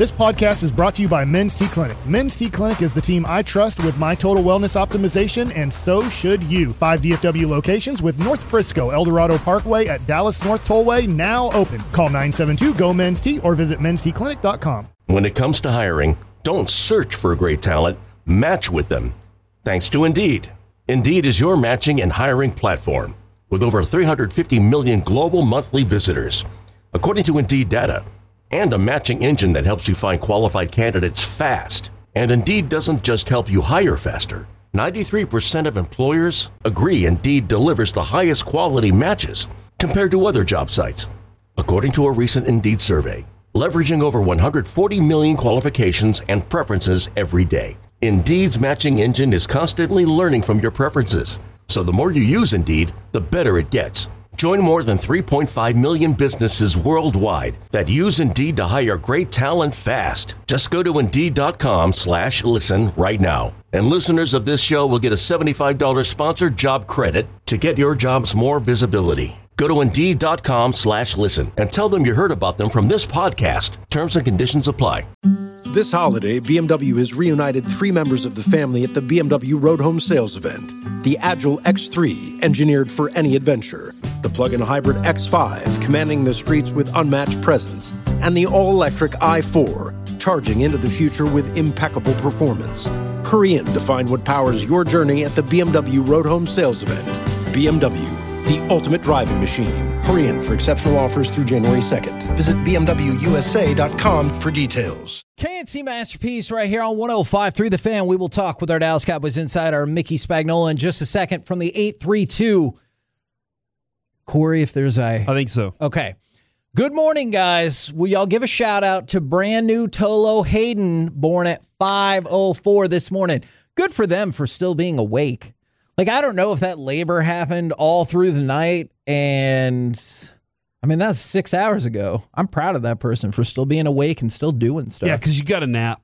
This podcast is brought to you by Men's T Clinic. Men's T Clinic is the team I trust with my total wellness optimization, and so should you. 5 DFW locations with North Frisco, Eldorado Parkway at Dallas North Tollway now open. Call 972-GO-MEN'S-T or visit mensteclinic.com. When it comes to hiring, don't search for great talent, match with them. Thanks to Indeed. Indeed is your matching and hiring platform with over 350 million global monthly visitors, according to Indeed data, and a matching engine that helps you find qualified candidates fast. And Indeed doesn't just help you hire faster. 93% of employers agree Indeed delivers the highest quality matches compared to other job sites, according to a recent Indeed survey, leveraging over 140 million qualifications and preferences every day. Indeed's matching engine is constantly learning from your preferences, so the more you use Indeed, the better it gets. Join more than 3.5 million businesses worldwide that use Indeed to hire great talent fast. Just go to Indeed.com/listen right now. And listeners of this show will get a $75 sponsored job credit to get your jobs more visibility. Go to Indeed.com/listen and tell them you heard about them from this podcast. Terms and conditions apply. This holiday, BMW has reunited 3 members of the family at the BMW Road Home Sales Event. The Agile X3, engineered for any adventure. The plug-in hybrid X5, commanding the streets with unmatched presence. And the all-electric i4, charging into the future with impeccable performance. Hurry in to find what powers your journey at the BMW Road Home Sales Event. BMW, the ultimate driving machine. Hurry in for exceptional offers through January 2nd. Visit BMWUSA.com for details. KNC Masterpiece right here on 105.3 The Fan. We will talk with our Dallas Cowboys insider, Mickey Spagnola, in just a second from the 832. Corey, if there's I think so. Okay. Good morning, guys. Will y'all give a shout out to brand new Tolo Hayden, born at 5:04 this morning. Good for them for still being awake. Like, I don't know if that labor happened all through the night, and I mean, that's 6 hours ago. I'm proud of that person for still being awake and still doing stuff. Yeah, because you got to nap.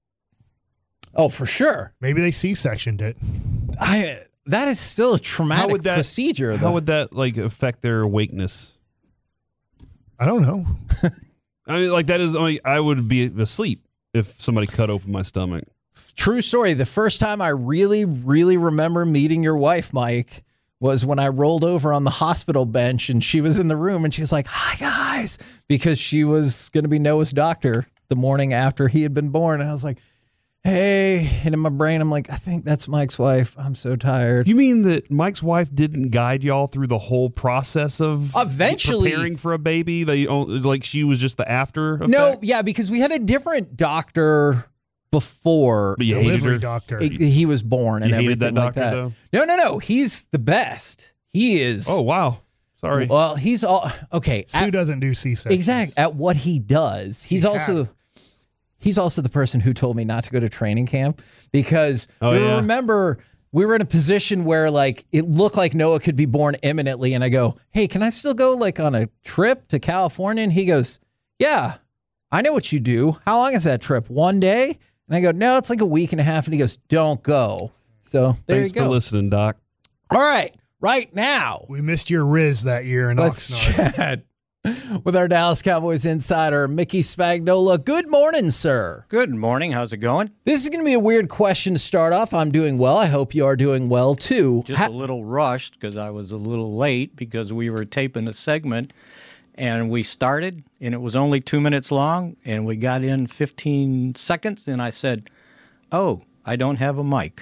Oh, for sure. Maybe they C-sectioned it. That is still a traumatic procedure, though. How would that, like, affect their awakeness? I don't know. I mean, like, that is, I would be asleep if somebody cut open my stomach. True story. The first time I really, really remember meeting your wife, Mike, was when I rolled over on the hospital bench and she was in the room and she's like, "Hi, guys," because she was going to be Noah's doctor the morning after he had been born. And I was like, "Hey," and in my brain, I'm like, "I think that's Mike's wife. I'm so tired." You mean that Mike's wife didn't guide y'all through the whole process of eventually preparing for a baby? Like she was just the after effect? No, yeah, because we had a different doctor before but you hated her? Doctor. He was born and you hated everything that like doctor, that. though? No. He's the best. He is. Oh, wow. Sorry. Well, he's all okay. Sue doesn't do C-sections. Exactly. At what he does, he's also the person who told me not to go to training camp because remember we were in a position where like it looked like Noah could be born imminently, and I go, "Hey, can I still go like on a trip to California?" And he goes, "Yeah, I know what you do. How long is that trip? 1 day?" And I go, "No, it's like a week and a half." And he goes, "Don't go." So there Thanks you go. for listening, Doc. All right. Right now, we missed your Riz that year in let's Oxnard. chat with our Dallas Cowboys insider, Mickey Spagnola. Good morning, sir. Good morning. How's it going? This is going to be a weird question to start off. I'm doing well. I hope you are doing well, too. Just a little rushed because I was a little late because we were taping a segment, and we started, and it was only 2 minutes long, and we got in 15 seconds, and I said, "Oh, I don't have a mic."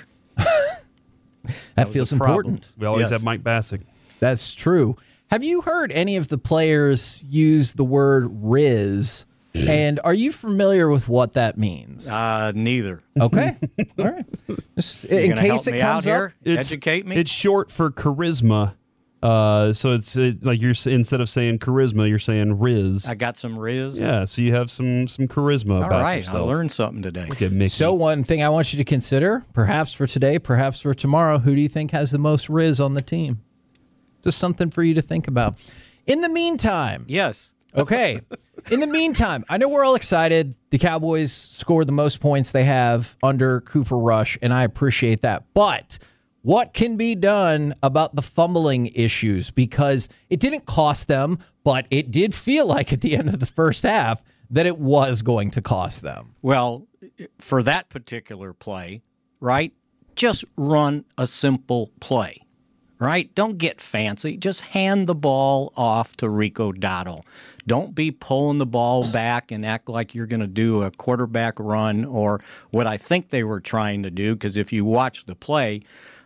That feels important. We always have Mike Bassick. That's true. Have you heard any of the players use the word Riz? And are you familiar with what that means? Neither. Okay. All right. Just in case it comes up. Educate me. It's short for charisma. So it's like you're instead of saying charisma, you're saying Riz. I got some Riz. Yeah, so you have some charisma All about right, yourself. I learned something today. Look at Mickey. So one thing I want you to consider, perhaps for today, perhaps for tomorrow, who do you think has the most Riz on the team? Just something for you to think about. In the meantime. Yes. Okay. In the meantime, I know we're all excited. The Cowboys scored the most points they have under Cooper Rush, and I appreciate that. But what can be done about the fumbling issues? Because it didn't cost them, but it did feel like at the end of the first half that it was going to cost them. Well, for that particular play, right, just run a simple play, right? Don't get fancy. Just hand the ball off to Rico Dotto. Don't be pulling the ball back and act like you're going to do a quarterback run or what I think they were trying to do, because if you watch the play,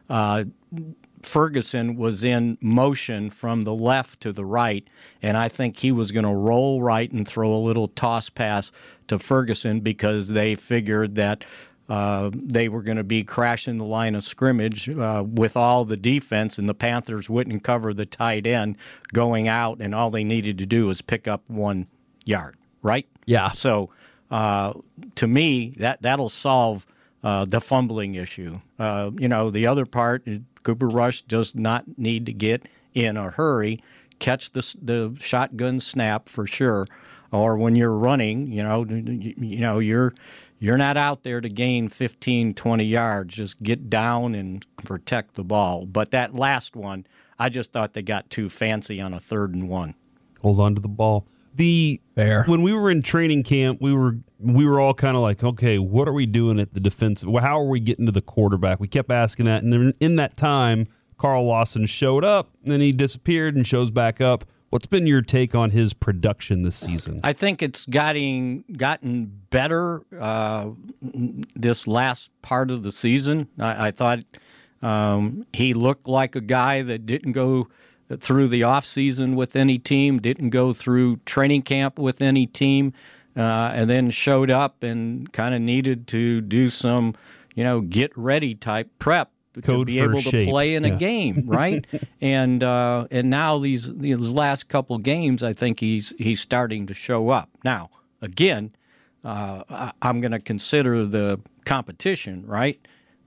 Ferguson was in motion from the left to the right, and I think he was going to roll right and throw a little toss pass to Ferguson because they figured that they were going to be crashing the line of scrimmage with all the defense, and the Panthers wouldn't cover the tight end going out, and all they needed to do was pick up 1 yard, right? Yeah. So to me, that'll solve the fumbling issue. The other part, Cooper Rush does not need to get in a hurry, catch the shotgun snap for sure, or when you're running, you're not out there to gain 15, 20 yards. Just get down and protect the ball. But that last one, I just thought they got too fancy on a 3rd and 1. Hold on to the ball. Fair. When we were in training camp, we were all kind of like, okay, what are we doing at the defensive? How are we getting to the quarterback? We kept asking that, and in that time, Carl Lawson showed up, and then he disappeared and shows back up. What's been your take on his production this season? I think it's gotten better this last part of the season. I thought he looked like a guy that didn't go through the offseason with any team, didn't go through training camp with any team, and then showed up and kind of needed to do some, get ready type prep to be able to play in a game, right? and now these last couple games, I think he's starting to show up. Now, again, I'm going to consider the competition, right?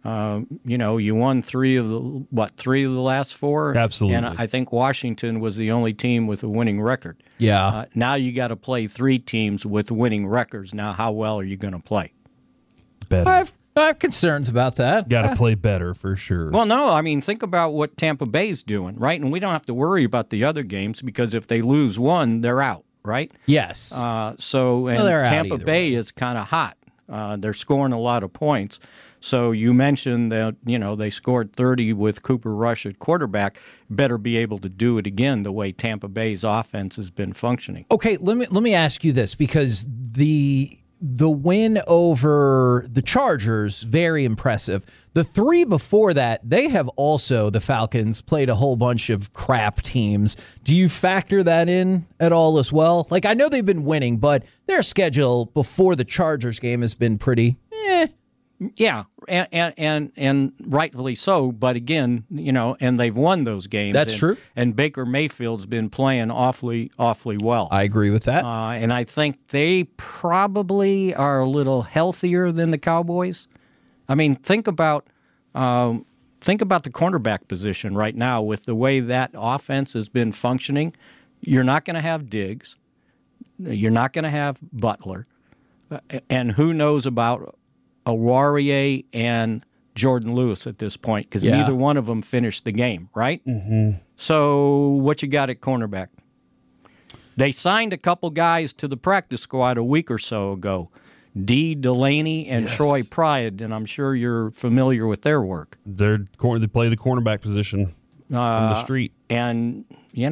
You won three of the last 4? Absolutely. And I think Washington was the only team with a winning record. Yeah. Now you got to play 3 teams with winning records. Now, how well are you going to play? Better. I have concerns about that. Got to play better for sure. Well, no, I mean, think about what Tampa Bay's doing, right? And we don't have to worry about the other games because if they lose one, they're out, right? Yes. Tampa Bay is kind of hot. They're scoring a lot of points. So you mentioned that, they scored 30 with Cooper Rush at quarterback. Better be able to do it again the way Tampa Bay's offense has been functioning. Okay, let me ask you this, because the win over the Chargers, very impressive. The 3 before that, they have also, the Falcons, played a whole bunch of crap teams. Do you factor that in at all as well? Like, I know they've been winning, but their schedule before the Chargers game has been pretty Yeah, and rightfully so. But again, and they've won those games. That's true. And Baker Mayfield's been playing awfully well. I agree with that. And I think they probably are a little healthier than the Cowboys. I mean, think about the cornerback position right now with the way that offense has been functioning. You're not going to have Diggs. You're not going to have Butler. And who knows about Awarie and Jordan Lewis at this point, because neither one of them finished the game, right? Mm-hmm. So what you got at cornerback? They signed a couple guys to the practice squad a week or so ago, D. Delaney and Troy Pride, and I'm sure you're familiar with their work. They play the cornerback position on the street. And,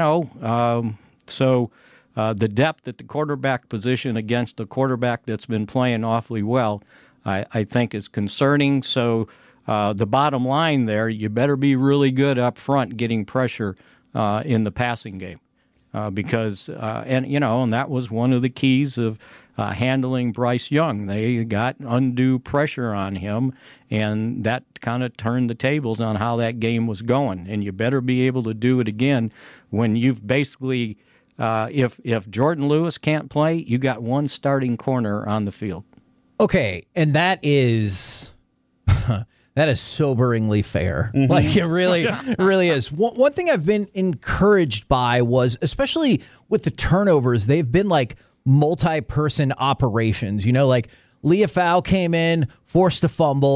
so the depth at the quarterback position against a quarterback that's been playing awfully well, I think is concerning. So the bottom line there, you better be really good up front getting pressure in the passing game because and that was one of the keys of handling Bryce Young. They got undue pressure on him, and that kind of turned the tables on how that game was going. And you better be able to do it again when you've basically if Jordan Lewis can't play, you got one starting corner on the field. Okay, and that is soberingly fair. Mm-hmm. Like it really is. One thing I've been encouraged by was, especially with the turnovers, they've been like multi-person operations. Like Leafau came in, forced a fumble.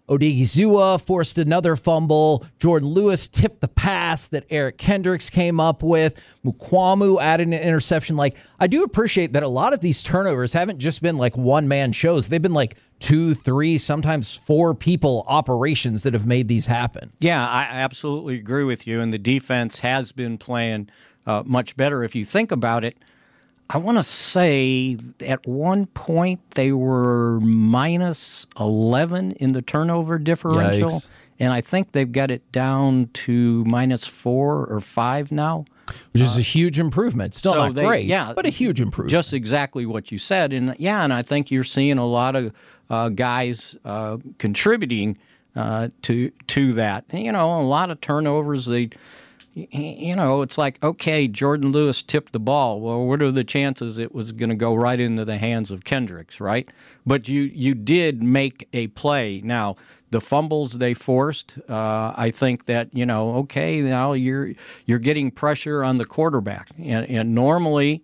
Odigizua forced another fumble. Jordan Lewis tipped the pass that Eric Kendricks came up with. Mukwamu added an interception. Like, I do appreciate that a lot of these turnovers haven't just been like one-man shows. They've been like 2, 3, sometimes 4 people operations that have made these happen. Yeah, I absolutely agree with you. And the defense has been playing much better. If you think about it, I want to say at one point they were minus 11 in the turnover differential. Yikes. And I think they've got it down to minus 4 or 5 now. Which is a huge improvement. Still not great, but a huge improvement. Just exactly what you said. And I think you're seeing a lot of guys contributing to that. And, a lot of turnovers, it's like, okay, Jordan Lewis tipped the ball. Well, what are the chances it was going to go right into the hands of Kendricks, right? But you did make a play. Now, the fumbles they forced, I think that, okay, now you're getting pressure on the quarterback. And normally,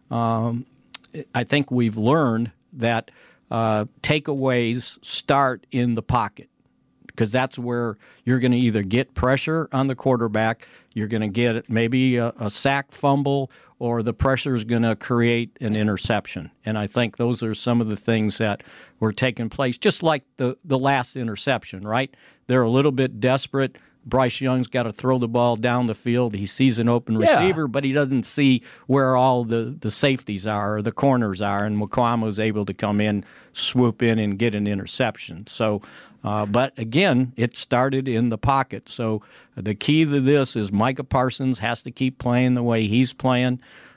I think we've learned that takeaways start in the pocket, because that's where you're going to either get pressure on the quarterback, you're going to get maybe a sack fumble, or the pressure is going to create an interception. And I think those are some of the things that were taking place, just like the last interception, right? They're a little bit desperate. Bryce Young's got to throw the ball down the field. He sees an open receiver, but he doesn't see where all the safeties are or the corners are, and Mukwamu's able to come in, swoop in, and get an interception. So, but again, it started in the pocket. So the key to this is Micah Parsons has to keep playing the way he's playing.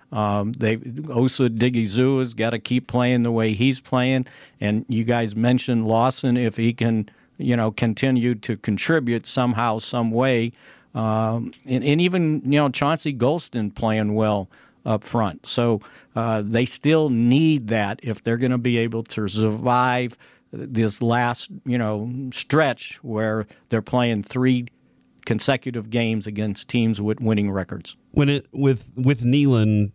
Osa Digizua's got to keep playing the way he's playing. And you guys mentioned Lawson, if he can, continue to contribute somehow, some way. And even, Chauncey Golston playing well up front. So they still need that if they're going to be able to survive this last, stretch where they're playing 3 consecutive games against teams with winning records. With Nealon,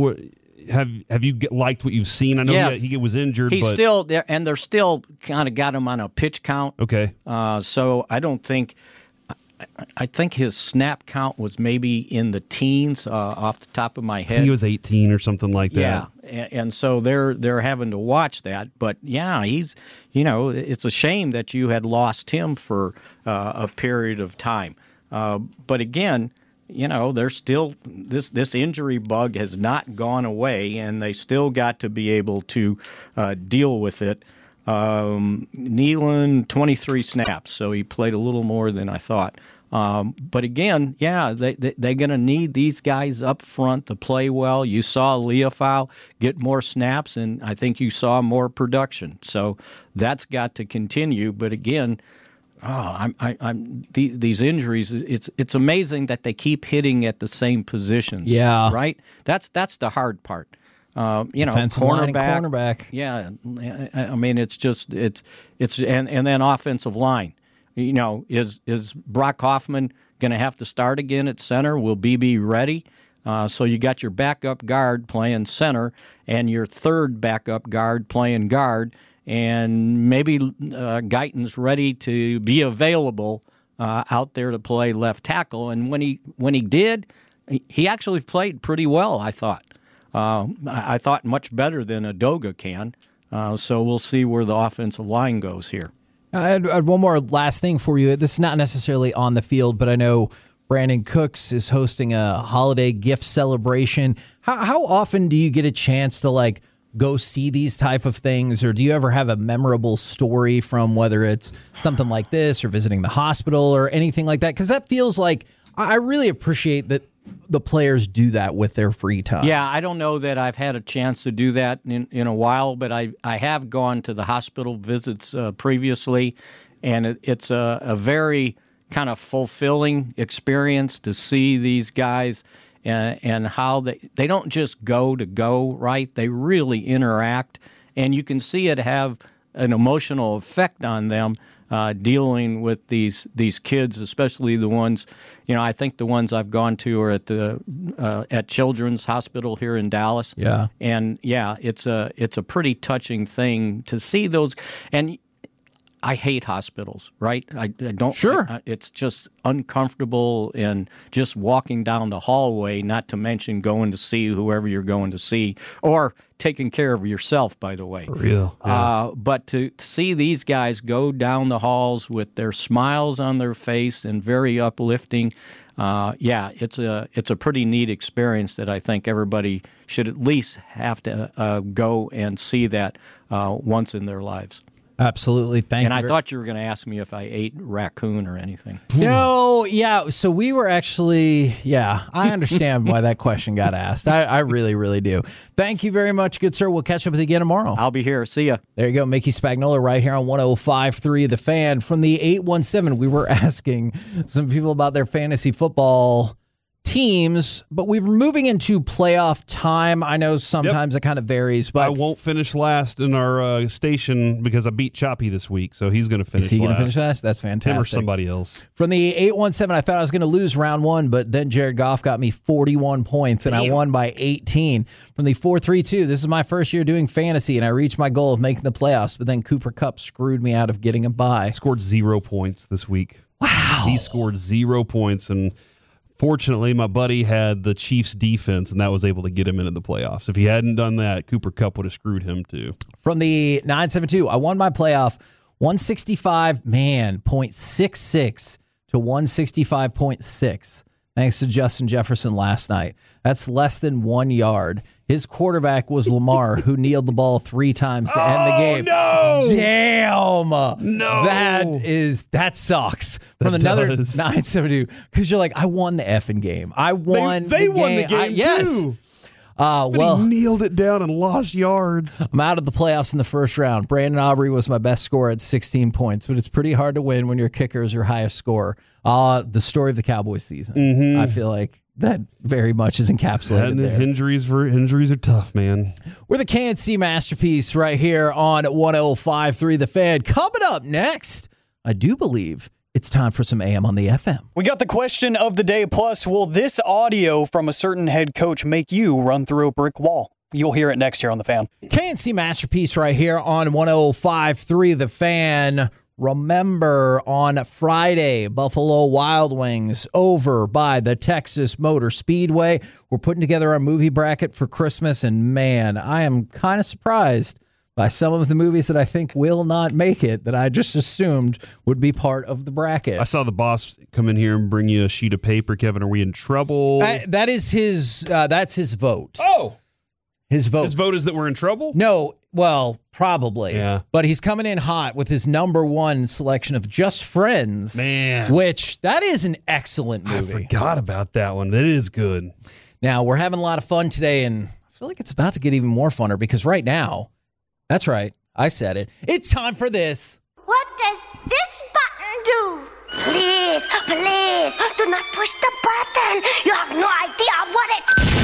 have you liked what you've seen? I know he was injured. He's still there, and they're still kind of got him on a pitch count. Okay. So I don't think. I think his snap count was maybe in the teens, off the top of my head. I think he was 18 or something like that. Yeah, and so they're having to watch that. But yeah, he's it's a shame that you had lost him for a period of time. But again, there's still this injury bug has not gone away, and they still got to be able to deal with it. Nealon, 23 snaps, so he played a little more than I thought. But again, they're going to need these guys up front to play well. You saw Leofau get more snaps, and I think you saw more production. So that's got to continue. But again, these injuries. It's amazing that they keep hitting at the same positions. Yeah, right. That's the hard part. Defensive line and cornerback. Yeah, I mean it's and then offensive line. Is Brock Hoffman going to have to start again at center? Will BB ready? So you got your backup guard playing center and your third backup guard playing guard, and maybe Guyton's ready to be available out there to play left tackle. And when he did, he actually played pretty well, I thought. I thought much better than Adoga can. So we'll see where the offensive line goes here. I had one more last thing for you. This is not necessarily on the field, but I know Brandon Cooks is hosting a holiday gift celebration. How often do you get a chance to go see these type of things, or do you ever have a memorable story from whether it's something like this or visiting the hospital or anything like that? Because that feels like I really appreciate that the players do that with their free time. Yeah, I don't know that I've had a chance to do that in a while, but I have gone to the hospital visits previously, and it's a very kind of fulfilling experience to see these guys and how they don't just go, right? They really interact, and you can see it have an emotional effect on them. Dealing with these kids, especially the ones, I think the ones I've gone to are at Children's Hospital here in Dallas. Yeah, and it's a pretty touching thing to see those. And I hate hospitals, right? I don't. Sure. It's just uncomfortable, and just walking down the hallway, not to mention going to see whoever you're going to see, or taking care of yourself, by the way. For real. Yeah. But to see these guys go down the halls with their smiles on their face and very uplifting, it's a pretty neat experience that I think everybody should at least have to go and see that once in their lives. Absolutely. Thank you. And I thought you were going to ask me if I ate raccoon or anything. No, yeah. So we were actually, I understand why that question got asked. I really, really do. Thank you very much, good sir. We'll catch up with you again tomorrow. I'll be here. See ya. There you go. Mickey Spagnola right here on 105.3 The Fan. From the 817, we were asking some people about their fantasy football teams, but we're moving into playoff time. I know sometimes it kind of varies, but I won't finish last in our station because I beat Choppy this week, so he's going to finish last. Is he going to finish last? That's fantastic. Him or somebody else. From the 817, I thought I was going to lose round one, but then Jared Goff got me 41 points, and I won by 18. From the 432, this is my first year doing fantasy, and I reached my goal of making the playoffs, but then Cooper Kupp screwed me out of getting a bye. Scored 0 points this week. Wow. He scored 0 points, and fortunately, my buddy had the Chiefs defense, and that was able to get him into the playoffs. If he hadn't done that, Cooper Kupp would have screwed him too. From the 972, I won my playoff 0.66 to 165.6. Thanks to Justin Jefferson last night. That's less than 1 yard. His quarterback was Lamar, who kneeled the ball 3 times to end the game. No! Damn! No! That sucks. From another 972, because you're like, I won the effing game. I won. They won the game too. Well, he kneeled it down and lost yards. I'm out of the playoffs in the first round. Brandon Aubrey was my best scorer at 16 points, but it's pretty hard to win when your kicker is your highest scorer. The story of the Cowboys season. Mm-hmm. I feel like that very much is encapsulated there. Injuries are tough, man. We're the KNC Masterpiece right here on 105.3 The Fan. Coming up next, I do believe it's time for some AM on the FM. We got the question of the day, plus will this audio from a certain head coach make you run through a brick wall? You'll hear it next here on The Fan. KNC Masterpiece right here on 105.3 The Fan. Remember, on Friday, Buffalo Wild Wings over by the Texas Motor Speedway. We're putting together our movie bracket for Christmas, and man, I am kind of surprised by some of the movies that I think will not make it that I just assumed would be part of the bracket. I saw the boss come in here and bring you a sheet of paper. Kevin, are we in trouble? That's his vote. Oh! His vote. His vote is that we're in trouble? No, well, probably. Yeah. But he's coming in hot with his number one selection of Just Friends. Man. Which, that is an excellent movie. I forgot about that one. That is good. Now, we're having a lot of fun today, and I feel like it's about to get even more funner because right now, that's right, I said it, it's time for this. What does this button do? Please, please, do not push the button. You have no idea what it...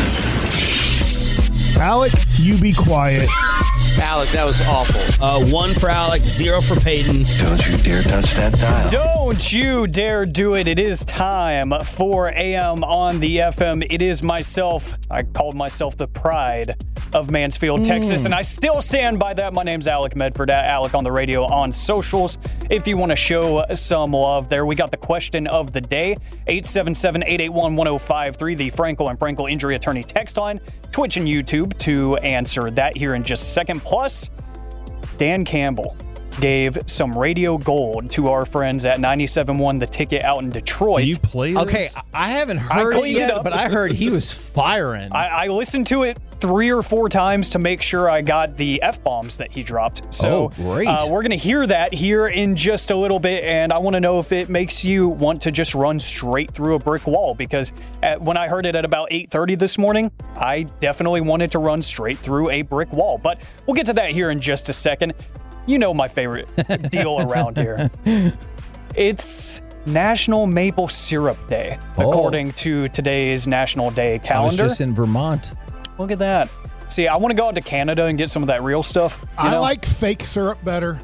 Alec, you be quiet. Alec, that was awful. 1 for Alec, 0 for Peyton. Don't you dare touch that dial. Don't you dare do it. It is time for AM on the FM. It is myself. I called myself the pride of Mansfield, Texas, and I still stand by that. My name's Alec Medford, at Alec on the radio on socials. If you want to show some love there, we got the question of the day, 877-881-1053, the Frankel and Frankel Injury Attorney text line, Twitch and YouTube to answer that here in just a second. Plus, Dan Campbell gave some radio gold to our friends at 97.1 The Ticket out in Detroit. Can you play this? Okay, I haven't heard it yet, but I heard he was firing. I listened to it 3 or 4 times to make sure I got the F-bombs that he dropped. So great. We're going to hear that here in just a little bit, and I want to know if it makes you want to just run straight through a brick wall, because when I heard it at about 8:30 this morning, I definitely wanted to run straight through a brick wall. But we'll get to that here in just a second. You know my favorite deal around here. It's National Maple Syrup Day, according to today's National Day calendar. I was just in Vermont. Look at that. See, I want to go out to Canada and get some of that real stuff. I like fake syrup better.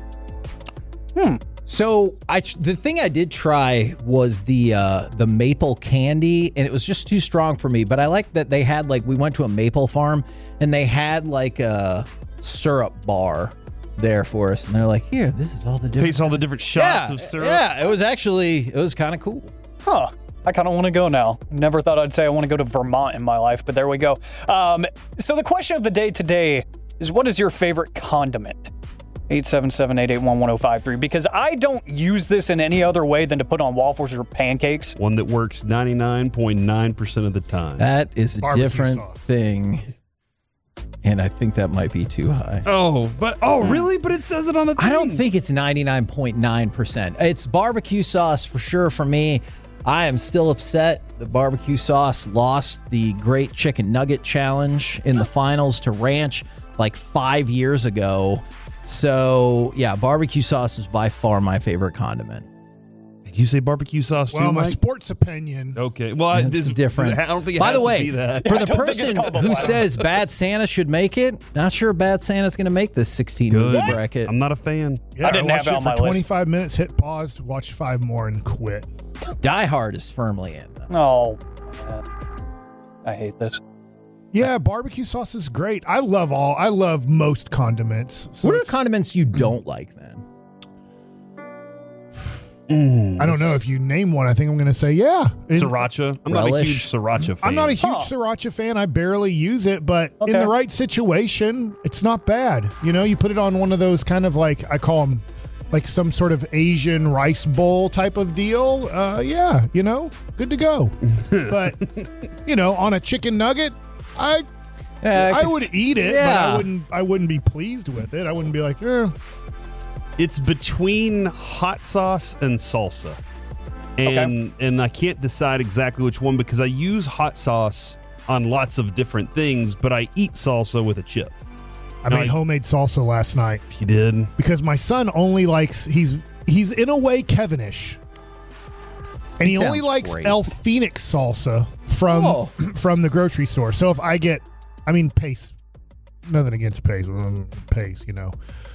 So the thing I did try was the maple candy, and it was just too strong for me. But I like that they had, like, we went to a maple farm and they had like a syrup bar there for us, and they're like, "Here, this is all the different." Taste all the different shots of syrup. Yeah, it was kind of cool. Huh. I kind of want to go now. Never thought I'd say I want to go to Vermont in my life, but there we go. So the question of the day today is, what is your favorite condiment? 877-881-1053, because I don't use this in any other way than to put on waffles or pancakes. One that works 99.9% of the time. That is a Barbecue different sauce. thing, and I think that might be too high. Really? But it says it on the thing. I don't think it's 99.9%. It's barbecue sauce for sure for me. I am still upset that barbecue sauce lost the Great Chicken Nugget Challenge in the finals to Ranch like 5 years ago. So, yeah, barbecue sauce is by far my favorite condiment. Did you say barbecue sauce too, Well, my Mike? sports opinion. Okay. Well, It's different. I don't think it By has the to way, be that. for I the don't think it's person called the who wild. says Bad Santa should make it, not sure Bad Santa's going to make this 16 movie bracket. I'm not a fan. Yeah, I didn't have watched it it on for my list. 25 minutes, hit pause, watch 5 more, and quit. Die Hard is firmly in, though. Oh, man. I hate this. Yeah, barbecue sauce is great. I love most condiments. So What are it's- the condiments you don't like, then? I don't know if you name one. I think I'm going to say yeah. Sriracha. I'm not a Relish. huge sriracha fan. I'm not a huge sriracha fan. I barely use it, but in Okay. the right situation, it's not bad. You know, you put it on one of those kind of like, I call them like some sort of Asian rice bowl type of deal. Yeah, you know, good to go. But, you know, on a chicken nugget, I would eat it, Yeah. but I wouldn't be pleased with it. I wouldn't be like, It's between hot sauce and salsa. And I can't decide exactly which one because I use hot sauce on lots of different things, but I eat salsa with a chip. I made homemade salsa last night. You did? Because my son only likes, he's in a way Kevinish. And he only Sounds likes great. El Phoenix salsa from the grocery store. So if I get, Pace, nothing against Pace, Pace, you know.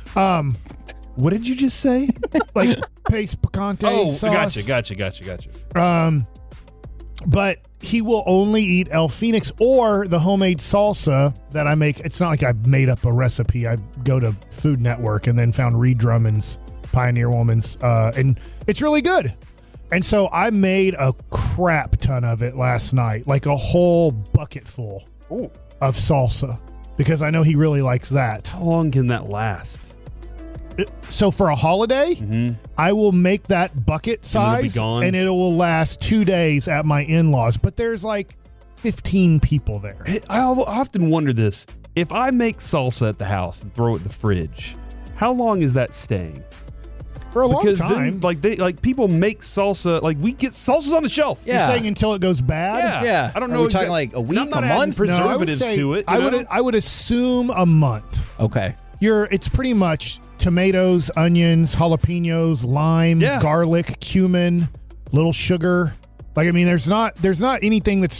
What did you just say? Like Pace Picante sauce. Gotcha. But he will only eat El Phoenix or the homemade salsa that I make. It's not like I made up a recipe. I go to Food Network and then found Reed Drummond's Pioneer Woman's, and it's really good. And so I made a crap ton of it last night, like a whole bucket full of salsa, because I know he really likes that. How long can that last? So for a holiday, I will make that bucket size, and it will last 2 days at my in-laws. But there's like 15 people there. I often wonder this. If I make salsa at the house and throw it in the fridge, how long is that staying? For a long Then, time. people make salsa, like we get salsas on the shelf. You're saying until it goes bad? Yeah. I don't Are know. we talking like a week, I'm not a adding month? preservatives to it. I would assume a month. Okay. It's pretty much tomatoes, onions, jalapenos, lime, garlic, cumin, little sugar. Like, there's not anything that's,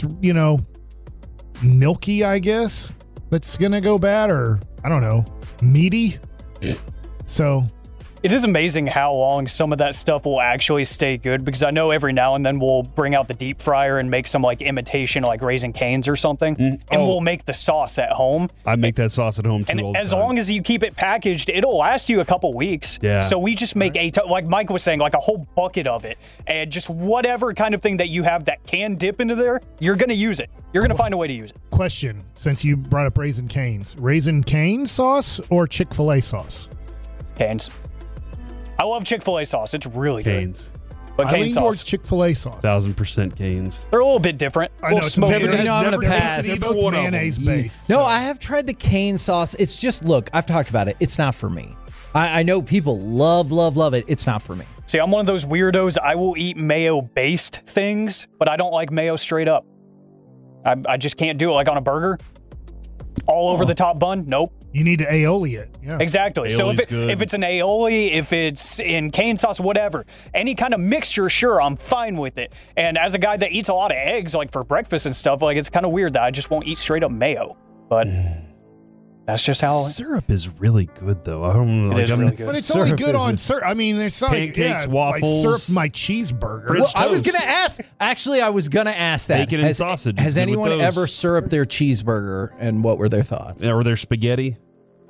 milky, I guess, that's gonna go bad, or I don't know, meaty. So It is amazing how long some of that stuff will actually stay good, because I know every now and then we'll bring out the deep fryer and make some like imitation like Raising Cane's or something, and we'll make the sauce at home. I make that sauce at home too. And as long as you keep it packaged, it'll last you a couple weeks. Yeah. So we just make like Mike was saying, like a whole bucket of it, and just whatever kind of thing that you have that can dip into there, you're gonna use it. You're gonna find a way to use it. question, since you brought up Raising Cane sauce or Chick-fil-A sauce? Cane's. I love Chick-fil-A sauce. It's really Cane's. good. But I Cane's lean sauce. towards Chick-fil-A sauce. 1000% Cane's. They're a little bit different. I know, A little it's smoky. never- I'm never going to pass. tasted They're either both one of them. mayonnaise based. No, I have tried the cane sauce. It's just, look, I've talked about it. It's not for me. I know people love it. It's not for me. See, I'm one of those weirdos. I will eat mayo-based things, but I don't like mayo straight up. I just can't do it. Like on a burger, all over the top bun. Nope. You need to aioli it. Yeah. Exactly. So Aioli's good. if it's an aioli, if it's in cane sauce, whatever, any kind of mixture, sure, I'm fine with it. And as a guy that eats a lot of eggs, like for breakfast and stuff, like it's kind of weird that I just won't eat straight up mayo. But that's just how. Syrup is really good, though. I don't know. It is really good. But it's only Syrup good is- on syrup. There's not Pancakes, like, waffles. I syrup my cheeseburger. French Well, I was toast. going to ask. Actually, I was going to ask that. Bacon and sausage. Has Good with anyone those. ever syruped their cheeseburger, and what were their thoughts? Or their spaghetti.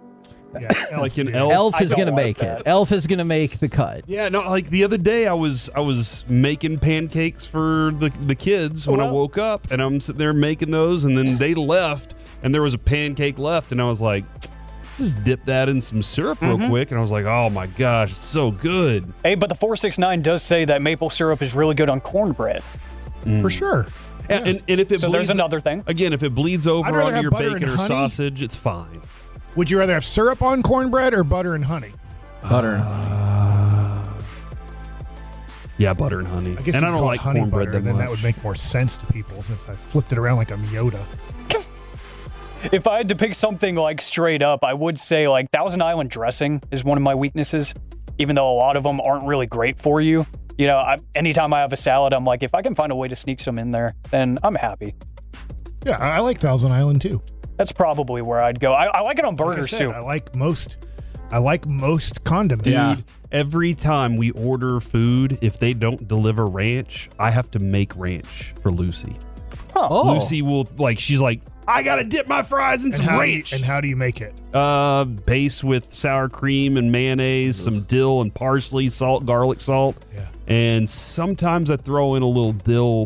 Yeah, like an Elf. Elf is going to make it. Elf is going to make the cut. Yeah, no, like the other day I was making pancakes for the kids when I woke up, and I'm sitting there making those, and then they left, and there was a pancake left, and I was like, just dip that in some syrup real quick, and I was like, oh my gosh, it's so good. Hey, but the 469 does say that maple syrup is really good on cornbread. For sure. Yeah. And if it so bleeds, there's another thing. Again, if it bleeds over onto your bacon or honey. sausage, it's fine. Would you rather have syrup on cornbread or butter and honey? Butter and honey. Yeah, butter and honey. I guess and I don't like honey cornbread butter, that then much. that would make more sense to people since I flipped it around like I'm Yoda. If I had to pick something like straight up, I would say like Thousand Island dressing is one of my weaknesses, even though a lot of them aren't really great for you. You know, anytime I have a salad, I'm like, if I can find a way to sneak some in there, then I'm happy. Yeah, I like Thousand Island too. That's probably where I'd go. I like it on burgers too. I like most condiments. Dude, every time we order food, if they don't deliver ranch, I have to make ranch for Lucy. Huh. Oh. Lucy will, she's like, I gotta dip my fries in some ranch. And how do you make it? Base with sour cream and mayonnaise, some dill and parsley, salt, garlic salt. Yeah. And sometimes I throw in a little dill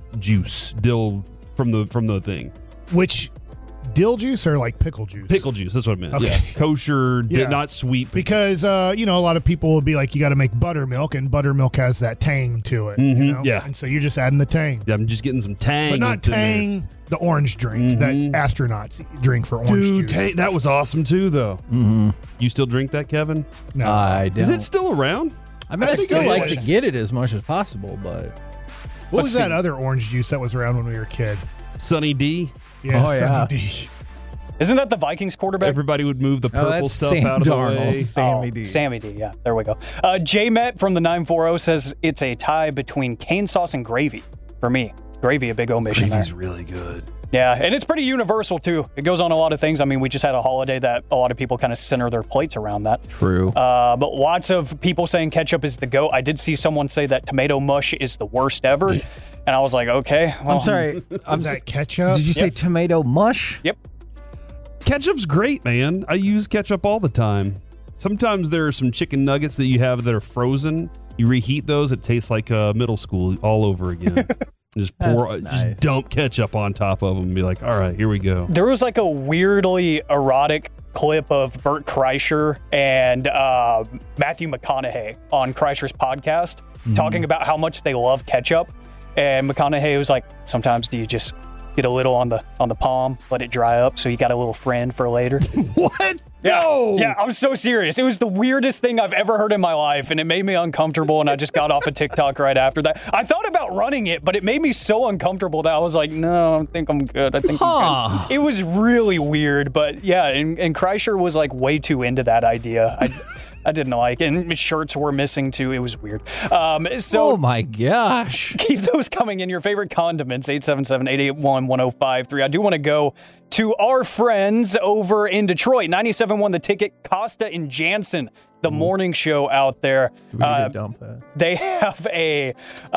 dill from the thing. Which dill juice or like pickle juice? Pickle juice, that's what I meant. Okay. Yeah. Kosher, Yeah. not sweet. Because a lot of people will be like, you got to make buttermilk, and buttermilk has that tang to it. You know? Yeah. And so you're just adding the tang. Yeah, I'm just getting some tang. But not tang, the orange drink that astronauts drink for orange juice. Dude, that was awesome too, though. Mm-hmm. You still drink that, Kevin? No. I don't. Is it still around? I mean, I think still it like is. to get it as much as possible, but What was that other orange juice that was around when we were a kid? Sunny D? Yeah, Oh, yeah. Sunny D. Isn't that the Vikings quarterback? Everybody would move the purple that's stuff Sam out of the Darnold. way. Sammy D. Sammy D, yeah. There we go. J-Met from the 940 says it's a tie between cane sauce and gravy for me. Gravy, a big omission Gravy's there. really good. Yeah, and it's pretty universal, too. It goes on a lot of things. I mean, we just had a holiday that a lot of people kind of center their plates around that. True. But lots of people saying ketchup is the GOAT. I did see someone say that tomato mush is the worst ever. And I was like, okay. Well, I'm sorry. Was that ketchup? Did you say tomato mush? Yep. Ketchup's great, man. I use ketchup all the time. Sometimes there are some chicken nuggets that you have that are frozen. You reheat those, it tastes like middle school all over again. Just just dump ketchup on top of them and be like, all right, here we go. There was like a weirdly erotic clip of Bert Kreischer and Matthew McConaughey on Kreischer's podcast talking about how much they love ketchup. And McConaughey was like, sometimes do you just get a little on the palm, let it dry up so you got a little friend for later? What? Yeah, No! yeah, I'm so serious. It was the weirdest thing I've ever heard in my life, and it made me uncomfortable, and I just got off of TikTok right after that. I thought about running it, but it made me so uncomfortable that I was like, no, I think I'm good. I'm good. It was really weird, but yeah, and Kreischer was like way too into that idea. I didn't like it, and shirts were missing too. It was weird. Oh my gosh. Keep those coming in. Your favorite condiments, 877-881-1053. I do want to go to our friends over in Detroit. 97.1 The Ticket, Costa and Jansen, the morning show out there. We need to dump that. They have a...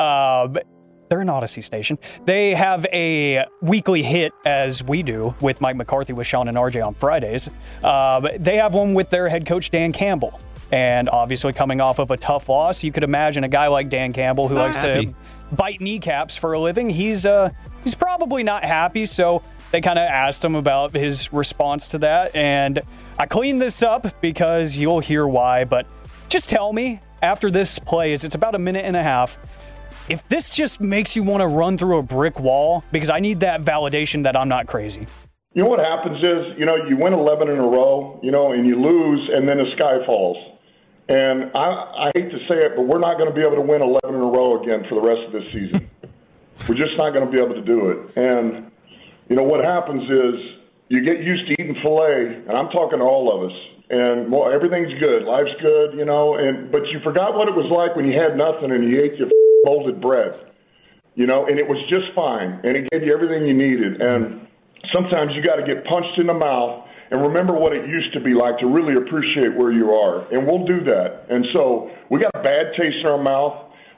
they're an Odyssey station. They have a weekly hit, as we do, with Mike McCarthy, with Sean and RJ on Fridays. They have one with their head coach, Dan Campbell. And obviously coming off of a tough loss, you could imagine a guy like Dan Campbell who likes to bite kneecaps for a living. He's probably not happy, so they kind of asked him about his response to that. And I cleaned this up because you'll hear why, but just tell me after this plays, it's about a minute and a half, if this just makes you want to run through a brick wall, because I need that validation that I'm not crazy. You know what happens is, you win 11 in a row, and you lose, and then the sky falls. And I hate to say it, but we're not going to be able to win 11 in a row again for the rest of this season. We're just not going to be able to do it. And, what happens is you get used to eating filet, and I'm talking to all of us, and everything's good. Life's good, but you forgot what it was like when you had nothing and you ate your molded bread, and it was just fine, and it gave you everything you needed. And sometimes you got to get punched in the mouth and remember what it used to be like to really appreciate where you are. And we'll do that. And so we got a bad taste in our mouth.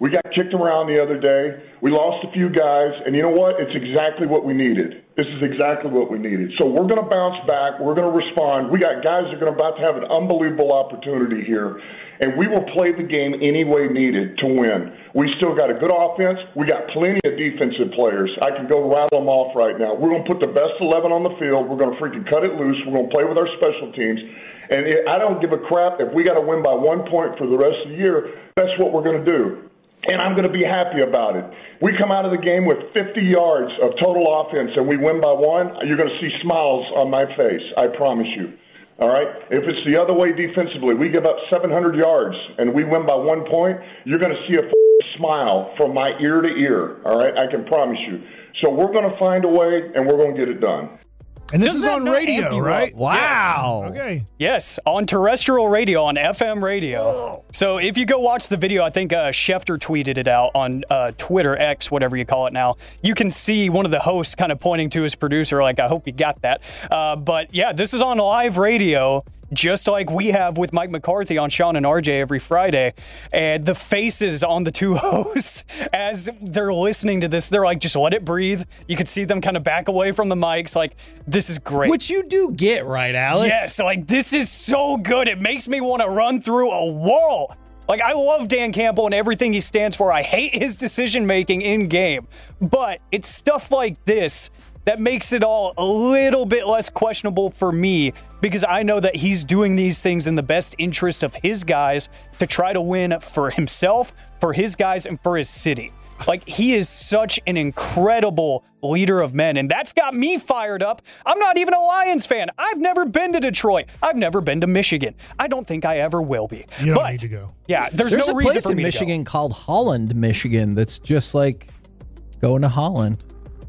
We got kicked around the other day. We lost a few guys, and you know what? It's exactly what we needed. This is exactly what we needed. So we're going to bounce back. We're going to respond. We got guys that are about to have an unbelievable opportunity here, and we will play the game any way needed to win. We still got a good offense. We got plenty of defensive players. I can go rattle them off right now. We're going to put the best 11 on the field. We're going to freaking cut it loose. We're going to play with our special teams. And I don't give a crap if we got to win by 1 point for the rest of the year. That's what we're going to do. And I'm going to be happy about it. We come out of the game with 50 yards of total offense and we win by 1, you're going to see smiles on my face. I promise you. All right? If it's the other way defensively, we give up 700 yards and we win by 1 point, you're going to see a smile from my ear to ear. All right? I can promise you. So we're going to find a way and we're going to get it done. And this is on radio, right? Wow. Yes. Okay. Yes, on terrestrial radio, on FM radio. So if you go watch the video, I think Schefter tweeted it out on Twitter, X, whatever you call it now. You can see one of the hosts kind of pointing to his producer like, I hope you got that. But yeah, this is on live radio, just like we have with Mike McCarthy on Sean and RJ every Friday. And the faces on the two hosts as they're listening to this, they're like, just let it breathe. You can see them kind of back away from the mics like, this is great. Which you do get, right, Alex? Yes, like, this is so good. It makes me want to run through a wall. Like, I love Dan Campbell and everything he stands for. I hate his decision-making in game. But it's stuff like this that makes it all a little bit less questionable for me, because I know that he's doing these things in the best interest of his guys to try to win for himself, for his guys, and for his city. Like, he is such an incredible leader of men, and that's got me fired up. I'm not even a Lions fan. I've never been to Detroit. I've never been to Michigan. I don't think I ever will be. You don't need to go. Yeah, there's no a reason place for in me Michigan called Holland, Michigan, that's just like going to Holland.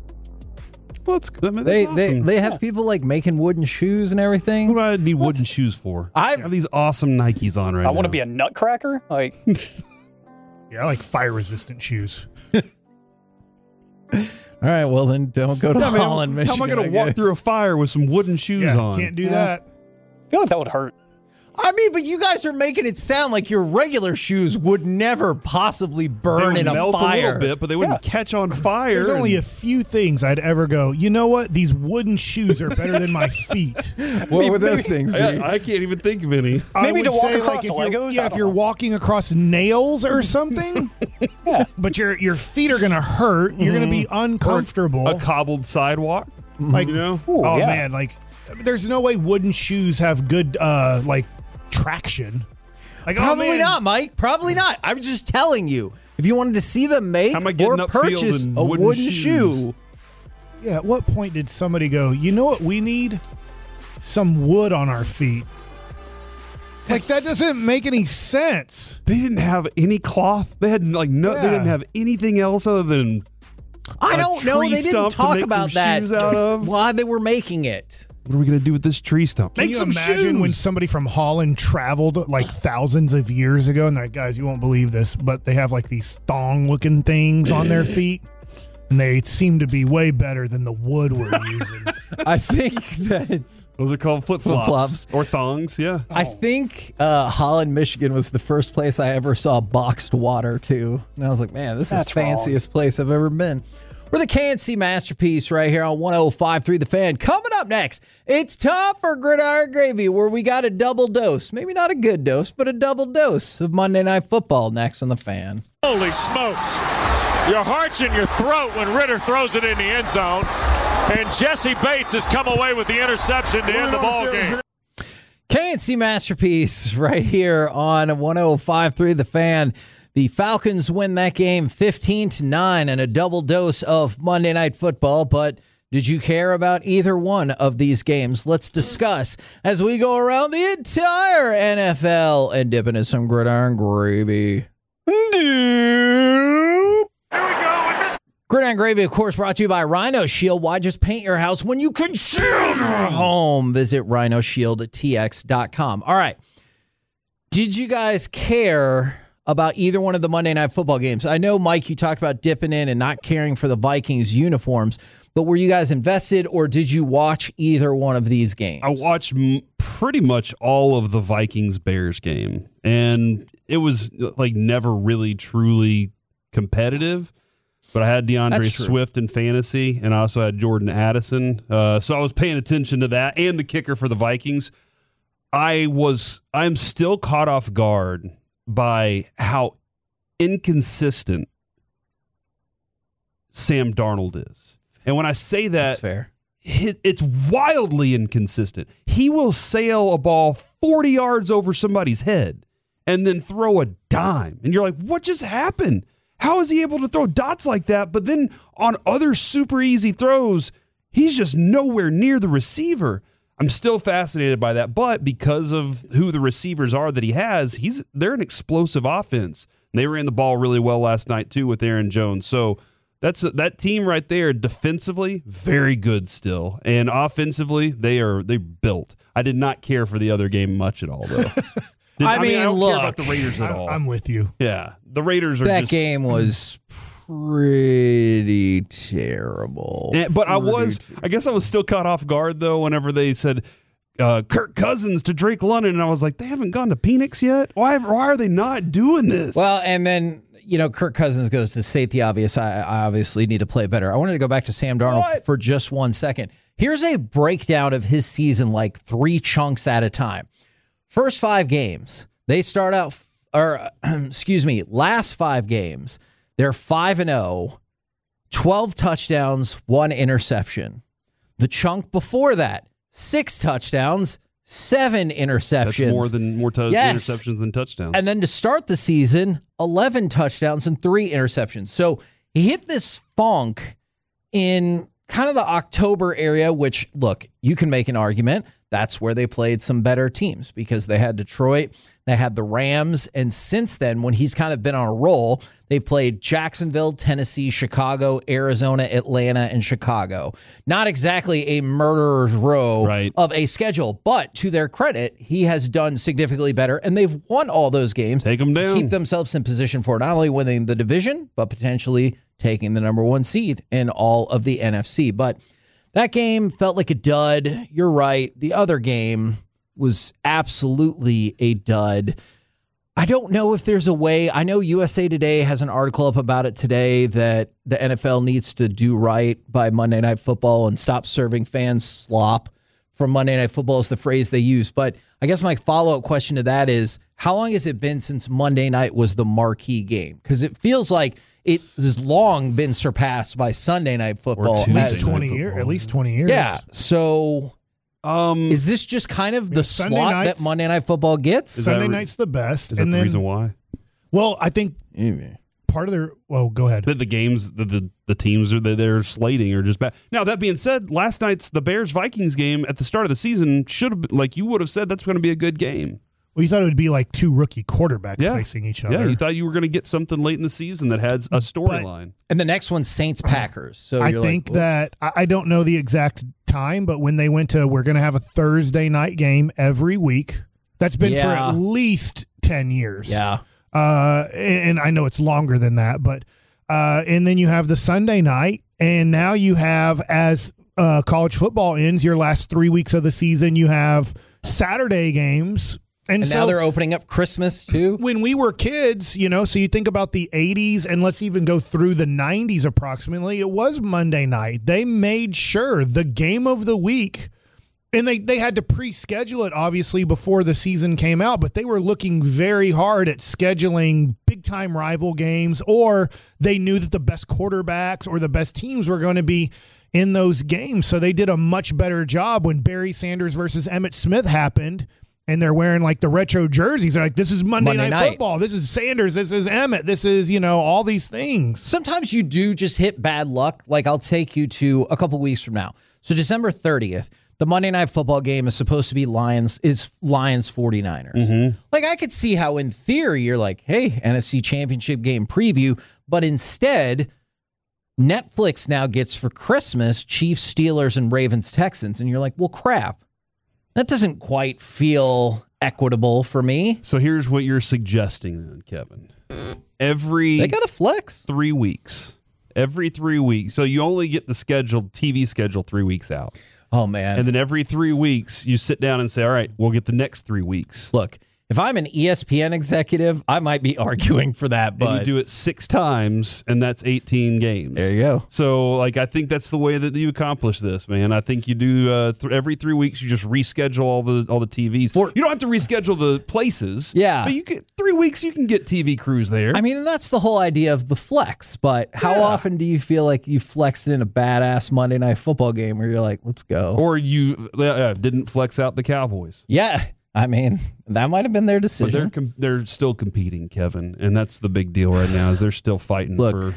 Well, it's, I mean, that's awesome. They have people like making wooden shoes and everything. What do I need wooden shoes for? I have these awesome Nikes on right now. I want to be a nutcracker. Like, yeah, I like fire-resistant shoes. All right, well then don't go to Holland, Michigan. How am I going to walk through a fire with some wooden shoes on? Can't do that. I feel like that would hurt. I mean, but you guys are making it sound like your regular shoes would never possibly burn in a melt fire. a little bit, but they wouldn't catch on fire. There's only a few things I'd ever go, you know what? These wooden shoes are better than my feet. What would those things be? I can't even think of any. Maybe to walk across like Legos? If you're walking across nails or something, but your feet are going to hurt. You're going to be uncomfortable. Or a cobbled sidewalk, like, you know? Ooh, man, like, there's no way wooden shoes have good, traction. Like, Probably not, Mike. Probably not. I was just telling you. If you wanted to see them make or purchase a wooden shoe. Yeah, at what point did somebody go, you know what we need? Some wood on our feet. Like, that doesn't make any sense. They didn't have any cloth. They had They didn't have anything else other than I don't know. They didn't talk about that out of. while they were making it. What are we going to do with this tree stump? Can you imagine when somebody from Holland traveled like thousands of years ago and they're like, guys, you won't believe this, but they have like these thong-looking things on their feet, and they seem to be way better than the wood we're using. I think that those are called flip-flops. Or thongs, yeah. I think Holland, Michigan was the first place I ever saw boxed water, too. And I was like, man, this is the fanciest place I've ever been. We're the KNC Masterpiece right here on 105.3 The Fan. Coming up next, it's time for Gridiron Gravy, where we got a double dose. Maybe not a good dose, but a double dose of Monday Night Football next on The Fan. Holy smokes. Your heart's in your throat when Ritter throws it in the end zone. And Jesse Bates has come away with the interception to end the ball game. KNC Masterpiece right here on 105.3 The Fan. The Falcons win that game 15-9 and a double dose of Monday Night Football. But did you care about either one of these games? Let's discuss as we go around the entire NFL and dip into some gridiron gravy. Gridiron Gravy, of course, brought to you by Rhino Shield. Why just paint your house when you can shield your home? Visit rhinoshieldtx.com. All right. Did you guys care about either one of the Monday Night Football games? I know, Mike, you talked about dipping in and not caring for the Vikings uniforms, but were you guys invested, or did you watch either one of these games? I watched pretty much all of the Vikings-Bears game, and it was like never really truly competitive. But I had DeAndre Swift in fantasy, and I also had Jordan Addison. So I was paying attention to that and the kicker for the Vikings. I'm still caught off guard by how inconsistent Sam Darnold is. And when I say that, that's fair. It's wildly inconsistent. He will sail a ball 40 yards over somebody's head and then throw a dime. And you're like, what just happened? How is he able to throw dots like that? But then on other super easy throws, he's just nowhere near the receiver. I'm still fascinated by that. But because of who the receivers are that he has, they're an explosive offense. They ran the ball really well last night, too, with Aaron Jones. So that team right there, defensively, very good still. And offensively, they built. I did not care for the other game much at all, though. I don't care about the Raiders at all. I'm with you. Yeah, the Raiders are that game was pretty terrible. But I guess I was still caught off guard, though, whenever they said Kirk Cousins to Drake London, and I was like, they haven't gone to Phoenix yet? Why are they not doing this? Well, and then, Kirk Cousins goes to state the obvious. I obviously need to play better. I wanted to go back to Sam Darnold for just 1 second. Here's a breakdown of his season, like 3 chunks at a time. First 5 games, they start out, last 5 games, they're 5-0, 12 touchdowns, 1 interception. The chunk before that, 6 touchdowns, 7 interceptions. That's more interceptions than touchdowns. And then to start the season, 11 touchdowns and 3 interceptions. So he hit this funk in kind of the October area, which, look, you can make an argument. That's where they played some better teams because they had Detroit, they had the Rams, and since then, when he's kind of been on a roll, they played Jacksonville, Tennessee, Chicago, Arizona, Atlanta, and Chicago. Not exactly a murderer's row of a schedule, but to their credit, he has done significantly better, and they've won all those games. Take them down. To keep themselves in position for not only winning the division, but potentially taking the number 1 seed in all of the NFC. But that game felt like a dud. You're right. The other game was absolutely a dud. I don't know if there's a way. I know USA Today has an article up about it today that the NFL needs to do right by Monday Night Football and stop serving fans slop from Monday Night Football is the phrase they use. But I guess my follow-up question to that is, how long has it been since Monday night was the marquee game? Because it feels like it has long been surpassed by Sunday Night Football. At least 20 years. Yeah. So is this just kind of the slot that Monday Night Football gets? Sunday night's the best. Is that the reason why? Well, I think part of their... Well, go ahead. The games, the teams they're slating are just bad. Now, that being said, last night's the Bears-Vikings game at the start of the season should have been, like you would have said, that's going to be a good game. Well, you thought it would be like 2 rookie quarterbacks facing each other. Yeah, you thought you were going to get something late in the season that had a storyline. And the next one's Saints-Packers. So I think that, I don't know the exact time, but when they went to, we're going to have a Thursday night game every week. That's been for at least 10 years. Yeah. And I know it's longer than that, but and then you have the Sunday night, and now you have, as college football ends, your last 3 weeks of the season, you have Saturday games. And so now they're opening up Christmas, too? When we were kids, so you think about the 80s, and let's even go through the 90s approximately, it was Monday night. They made sure the game of the week, and they had to pre-schedule it, obviously, before the season came out, but they were looking very hard at scheduling big-time rival games, or they knew that the best quarterbacks or the best teams were going to be in those games. So they did a much better job when Barry Sanders versus Emmitt Smith happened. And they're wearing like the retro jerseys. They're like, this is Monday night Football. This is Sanders. This is Emmett. This is, all these things. Sometimes you do just hit bad luck. Like, I'll take you to a couple weeks from now. So December 30th, the Monday Night Football game is supposed to be Lions 49ers. Mm-hmm. Like, I could see how in theory you're like, hey, NFC Championship game preview. But instead, Netflix now gets for Christmas Chiefs, Steelers, and Ravens, Texans. And you're like, well, crap. That doesn't quite feel equitable for me. So here's what you're suggesting then, Kevin. They got to flex. 3 weeks. Every 3 weeks. So you only get the TV schedule 3 weeks out. Oh, man. And then every 3 weeks, you sit down and say, all right, we'll get the next 3 weeks. Look, If I'm an ESPN executive, I might be arguing for that. But and you do it 6 times, and that's 18 games. There you go. So, I think that's the way that you accomplish this, man. I think you do every 3 weeks. You just reschedule all the TVs. You don't have to reschedule the places. Yeah, but you get 3 weeks. You can get TV crews there. I mean, and that's the whole idea of the flex. But how often do you feel like you flexed in a badass Monday Night Football game where you're like, let's go, or you didn't flex out the Cowboys? Yeah. I mean, that might have been their decision. But they're still competing, Kevin, and that's the big deal right now. Is they're still fighting for.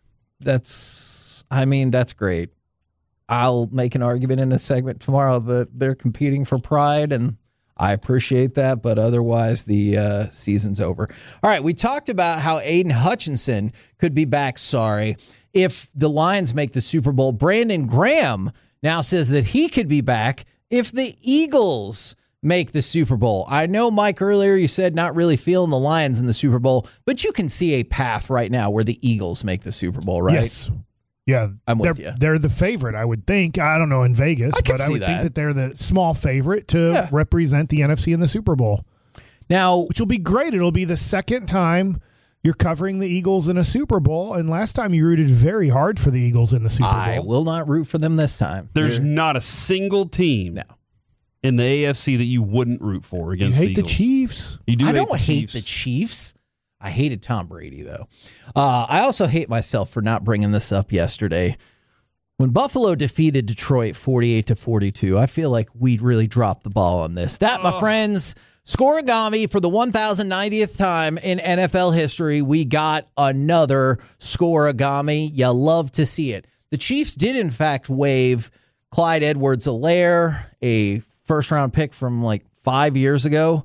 That's great. I'll make an argument in a segment tomorrow that they're competing for pride, and I appreciate that. But otherwise, the season's over. All right, we talked about how Aiden Hutchinson could be back. Sorry, if the Lions make the Super Bowl. Brandon Graham now says that he could be back if the Eagles make the Super Bowl. I know, Mike, earlier you said not really feeling the Lions in the Super Bowl, but you can see a path right now where the Eagles make the Super Bowl, right? Yes. Yeah, I'm with you. They're the favorite, I would think. I don't know in Vegas, but I would think that they're the small favorite to represent the NFC in the Super Bowl. Now, which will be great. It'll be the second time you're covering the Eagles in a Super Bowl, and last time you rooted very hard for the Eagles in the Super Bowl. I will not root for them this time. There's not a single team in the AFC that you wouldn't root for against the Eagles. You hate the Chiefs. You do. I don't hate the Chiefs. I hated Tom Brady, though. I also hate myself for not bringing this up yesterday. When Buffalo defeated Detroit 48-42, I feel like we really dropped the ball on this. That, my friends, Scoregami, for the 1,090th time in NFL history, we got another Scoregami. You love to see it. The Chiefs did, in fact, waive Clyde Edwards-Helaire, a first-round pick from 5 years ago.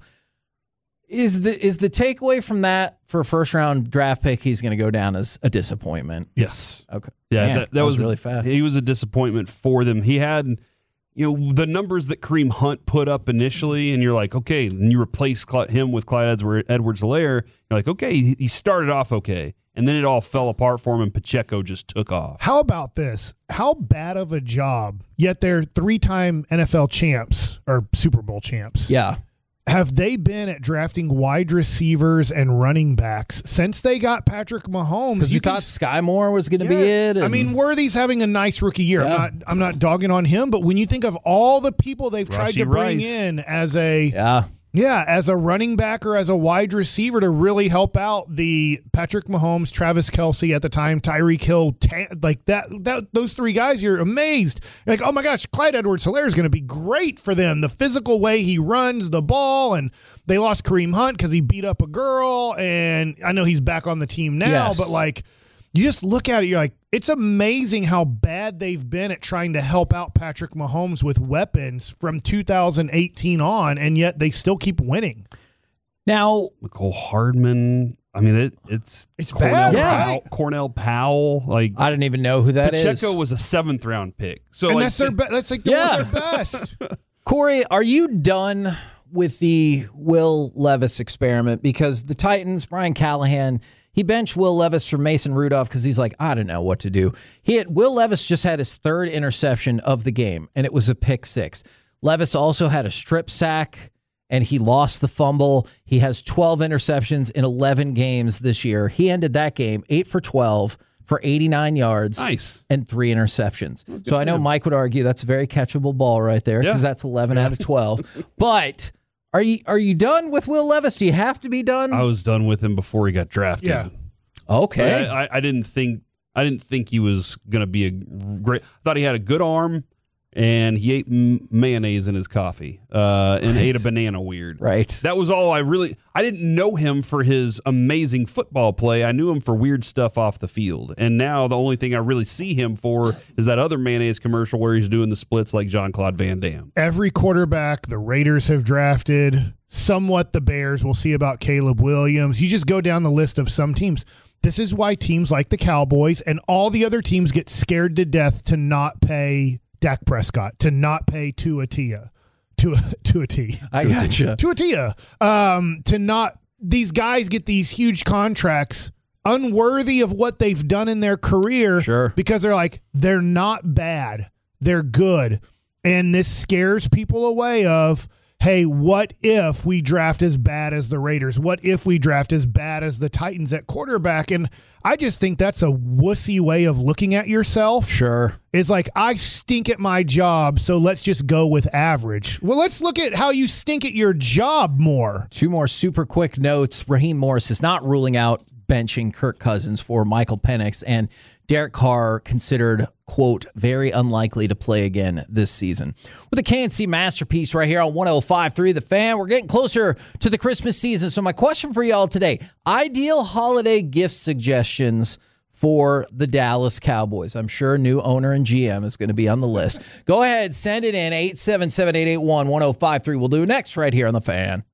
Is the takeaway from that for a first-round draft pick, he's going to go down as a disappointment? Yes. Okay. Yeah, Man, that was really fast. He was a disappointment for them. He had, the numbers that Kareem Hunt put up initially, and you're like, okay, and you replace him with Clyde Edwards-Helaire, you're like, okay, he started off okay. And then it all fell apart for him, and Pacheco just took off. How about this? How bad of a job, yet they're 3-time NFL champs, or Super Bowl champs. Yeah. Have they been at drafting wide receivers and running backs since they got Patrick Mahomes? Because you thought Sky Moore was going to be it. I mean, Worthy's having a nice rookie year. Yeah. I'm not dogging on him, but when you think of all the people they've tried to bring Rice in as as a running back or as a wide receiver to really help out the Patrick Mahomes, Travis Kelce at the time, Tyreek Hill, those 3 guys, you're amazed. You're like, oh my gosh, Clyde Edwards-Helaire is going to be great for them. The physical way he runs the ball, and they lost Kareem Hunt because he beat up a girl, and I know he's back on the team now, but you just look at it, you're like, it's amazing how bad they've been at trying to help out Patrick Mahomes with weapons from 2018 on, and yet they still keep winning. Now, Mecole Hardman. I mean, it's Cornell Powell. I didn't even know who that is. Pacheco was a 7th-round pick. So and that's one of their best. Corey, are you done with the Will Levis experiment? Because the Titans, Brian Callahan, he benched Will Levis for Mason Rudolph because he's like, I don't know what to do. Will Levis just had his 3rd interception of the game, and it was a pick 6. Levis also had a strip sack, and he lost the fumble. He has 12 interceptions in 11 games this year. He ended that game 8 for 12 for 89 yards and 3 interceptions. So I know Mike would argue that's a very catchable ball right there because that's 11 out of 12. But are you done with Will Levis? Do you have to be done? I was done with him before he got drafted. Yeah. Okay. I didn't think he was going to be a great. I thought he had a good arm, and he ate mayonnaise in his coffee and ate a banana weird. Right. That was all I didn't know him for his amazing football play. I knew him for weird stuff off the field. And now the only thing I really see him for is that other mayonnaise commercial where he's doing the splits like Jean-Claude Van Damme. Every quarterback the Raiders have drafted, somewhat the Bears, we'll see about Caleb Williams. You just go down the list of some teams. This is why teams like the Cowboys and all the other teams get scared to death to not pay Dak Prescott, to not pay Tua Tia. I gotcha. Tua Tia. To not, these guys get these huge contracts unworthy of what they've done in their career because they're like, they're not bad. They're good. And this scares people away of, hey, what if we draft as bad as the Raiders? What if we draft as bad as the Titans at quarterback? And I just think that's a wussy way of looking at yourself. Sure. It's like, I stink at my job, so let's just go with average. Well, let's look at how you stink at your job more. 2 more super quick notes. Raheem Morris is not ruling out benching Kirk Cousins for Michael Penix, and Derek Carr considered, quote, very unlikely to play again this season. With a KNC masterpiece right here on 105.3 The Fan, we're getting closer to the Christmas season. So my question for y'all today, ideal holiday gift suggestions for the Dallas Cowboys. I'm sure new owner and GM is going to be on the list. Go ahead, send it in, 877-881-1053. We'll do it next right here on The Fan.